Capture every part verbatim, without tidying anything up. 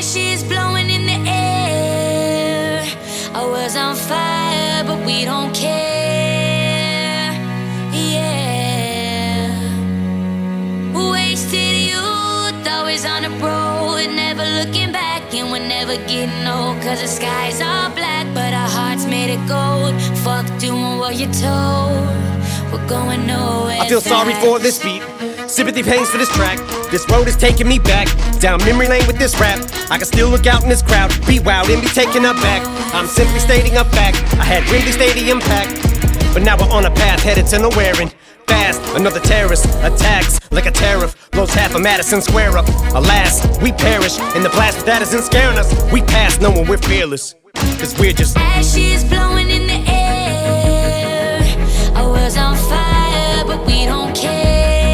Ashes blowing in the air. I was on fire, but we don't care. Yeah. Wasted youth, always on the road, never looking back, and we're never getting old. Cause the skies are black, but our hearts made of gold. Fuck doing what you're told. We're going nowhere. I feel sorry for this beat. Sympathy pains for this track. This road is taking me back down memory lane with this rap. I can still look out in this crowd, be wild and be taken aback. I'm simply stating a fact. I had Wembley Stadium packed, but now we're on a path headed to nowhere and fast. Another terrorist attacks like a tariff, blows half of Madison Square up. Alas, we perish in the blast, but that isn't scaring us. We pass knowing we're fearless, cause we're just ashes blowing in the air. I was on fire, but we don't care.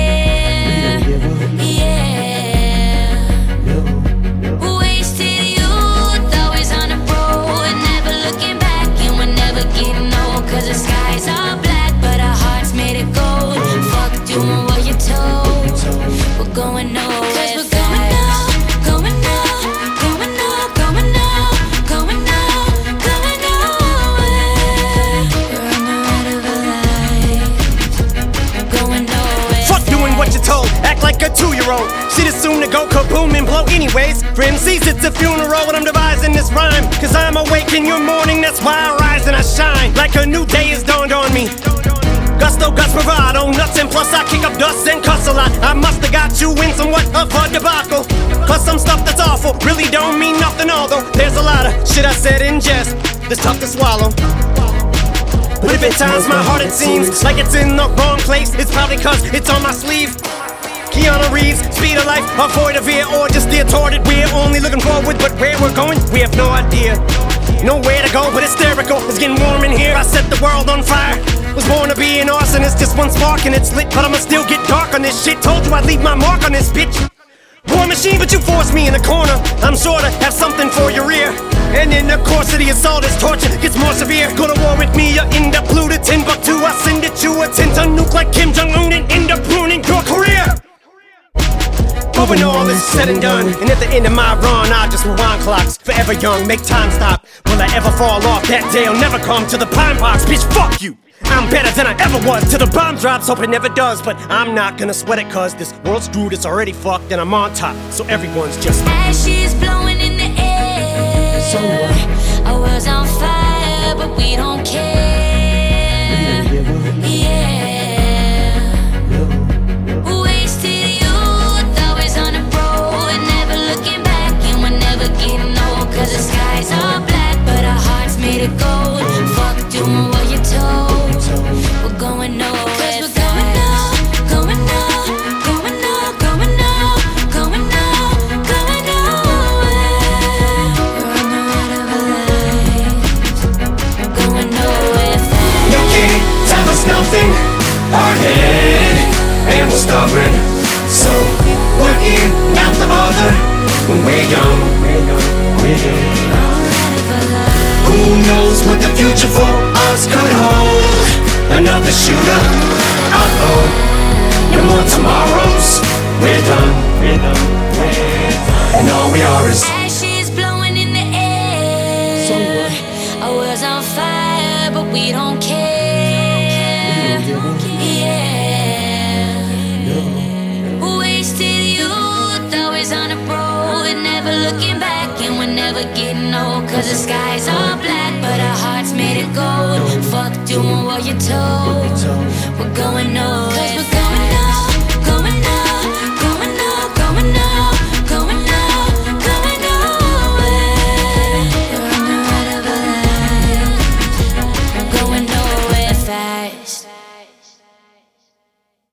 Cause the skies are black, but our hearts made of gold. Fuck doing what you're told. We're going nowhere. Cause we're going now, going now, going now, going now, going now, going nowhere. We're on the ride of our lives. Going nowhere. Fuck doing what you're told, act like a two-year-old. Shit is soon to go kaboom and blow anyways. For M Cs it's a funeral when I'm devising this rhyme. Cause I'm awake in your morning, that's why I rise and I shine. Like a new day has dawned on me. Gusto, guts, bravado, nuts, and plus I kick up dust and cuss a lot. I musta got you in somewhat of a debacle. Plus some stuff that's awful, really don't mean nothing. Although there's a lot of shit I said in jest that's tough to swallow. But if at times my heart it seems like it's in the wrong place, it's probably cause it's on my sleeve. Keanu Reeves, speed of life, avoid a veer, or just steer toward it. We're only looking forward, but where we're going, we have no idea. Nowhere to go, but hysterical. It's getting warm in here. I set the world on fire. Was born to be an arsonist. Just one spark and it's lit, but I'ma still get dark on this shit. Told you I'd leave my mark on this bitch. War machine, but you forced me in a corner. I'm sure to have something for your ear. And in the course of the assault, this torture gets more severe. Go to war with me, you end up looted Timbuktu. I send it you a ten ton nuke like Kim Jong-un and end up ruining your career. But when all is said and done, and at the end of my run, I just rewind clocks. Forever young, make time stop. Will I ever fall off? That day I'll never come to the pine box. Bitch, fuck you! I'm better than I ever was. Till the bomb drops, hope it never does. But I'm not gonna sweat it, cause this world's screwed, it's already fucked, and I'm on top. So everyone's just ashes blowing in the air. So what? I was on fire, but we don't care. Yeah. Cause the skies are black, but our hearts made of gold. Fuck doing what you're told. We're going nowhere. Cause we're going now, going now, going now, going now, going now, going nowhere. We're on the ride of our lives. We're going nowhere fast. You can't tell us nothing. Hard-headed and we're stubborn, so we're in, not the other. When we're young, we're young. Who knows what the future for us could hold? Another shooter, uh-oh. No more tomorrows. We're done, we're done, we're done. And all we are is ashes blowing in the air. So what? I was on fire, but we don't care. Yeah. Wasted youth, always on the road, never looking back. And we're never getting old. Cause the skies are black, but our hearts made of gold. Fuck doing what you're told. We're going nowhere.